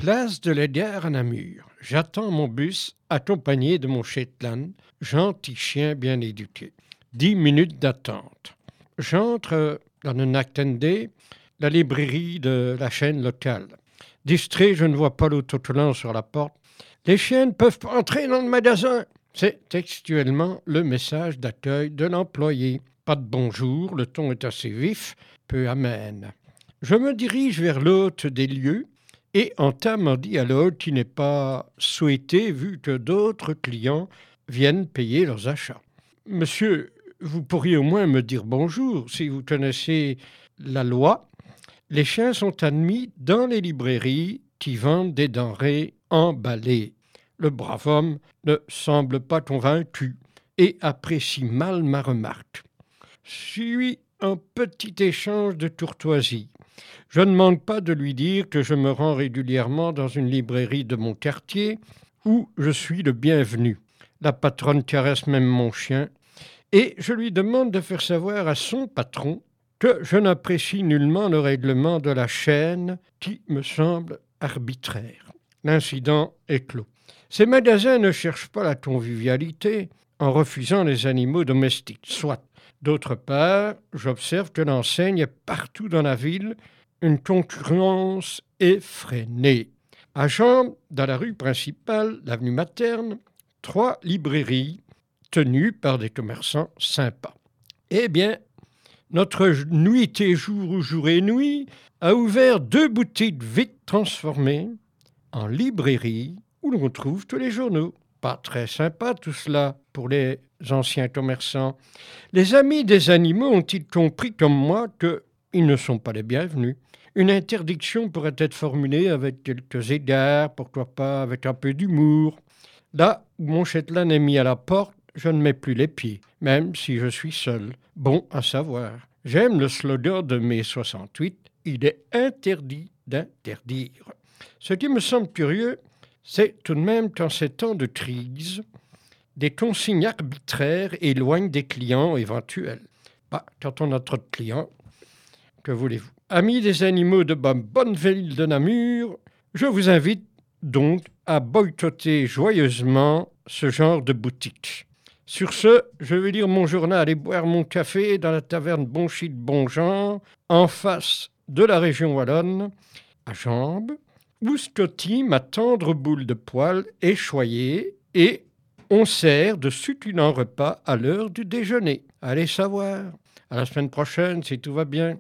Place de la Gare à Namur. J'attends mon bus accompagné de mon Shetland, gentil chien bien éduqué. 10 minutes d'attente. J'entre dans un attendé, la librairie de la chaîne locale. Distrait, je ne vois pas l'autocollant sur la porte. Les chiens ne peuvent pas entrer dans le magasin. C'est textuellement le message d'accueil de l'employé. Pas de bonjour, le ton est assez vif, peu amène. Je me dirige vers l'hôte des lieux et entame un dialogue qui n'est pas souhaité vu que d'autres clients viennent payer leurs achats. Monsieur, vous pourriez au moins me dire bonjour si vous connaissez la loi. Les chiens sont admis dans les librairies qui vendent des denrées emballées. Le brave homme ne semble pas convaincu et apprécie mal ma remarque. Suit un petit échange de courtoisie. Je ne manque pas de lui dire que je me rends régulièrement dans une librairie de mon quartier où je suis le bienvenu. La patronne caresse même mon chien et je lui demande de faire savoir à son patron que je n'apprécie nullement le règlement de la chaîne qui me semble arbitraire. L'incident est clos. Ces magasins ne cherchent pas la convivialité en refusant les animaux domestiques, soit. D'autre part, j'observe que l'enseigne est partout dans la ville une concurrence effrénée. À Jambes, dans la rue principale, l'avenue Materne, 3 librairies tenues par des commerçants sympas. Eh bien, notre nuit et jour ou jour et nuit a ouvert 2 boutiques vite transformées en librairie où l'on trouve tous les journaux. Pas très sympa tout cela pour les anciens commerçants. Les amis des animaux ont-ils compris comme moi qu'ils ne sont pas les bienvenus? Une interdiction pourrait être formulée avec quelques égards, pourquoi pas avec un peu d'humour. Là où mon Shetland est mis à la porte, je ne mets plus les pieds, même si je suis seul. Bon à savoir. J'aime le slogan de mai 68, il est interdit d'interdire. Ce qui me semble curieux, c'est tout de même qu'en ces temps de crise, des consignes arbitraires éloignent des clients éventuels. Quand on a trop de clients, que voulez-vous? Amis des animaux de ma bonne ville de Namur, je vous invite donc à boycotter joyeusement ce genre de boutique. Sur ce, je vais lire mon journal et boire mon café dans la taverne Bonchy de Bonjean, en face de la région wallonne, à Jambes, où Scotty, ma tendre boule de poil, est choyée et on sert de succulents repas à l'heure du déjeuner. Allez savoir. À la semaine prochaine, si tout va bien.